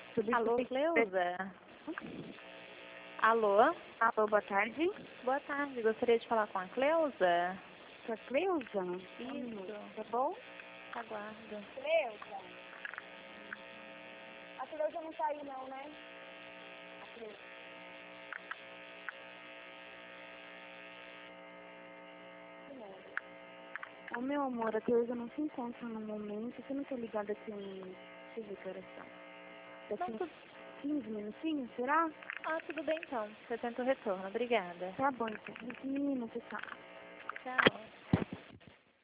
Alô, Cleusa? Alô? Alô, boa tarde. Boa tarde, gostaria de falar com a Cleusa? Com a Cleusa? Isso. Tá bom? Aguardo. Cleusa? A Cleusa não tá aí não, né? A Cleusa. Ô, meu amor, a Cleusa não se encontra no momento. Você não tá ligada aqui em... Deixa eu ver que horas são. Daqui uns 15 minutinhos, será? Ah, tudo bem então. Você tenta o retorno. Obrigada. Tá bom, então. 15 minutos, tchau. Tchau.